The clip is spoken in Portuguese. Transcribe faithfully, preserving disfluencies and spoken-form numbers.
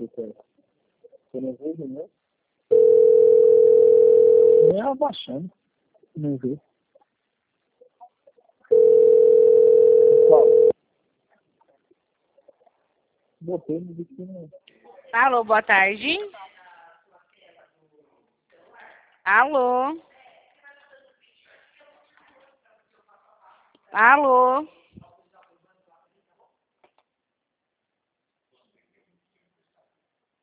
cara. Você não vê, né? Nem abaixando. Não vê. Qual? Botei no vídeo não. Alô, boa tarde. Alô. Alô.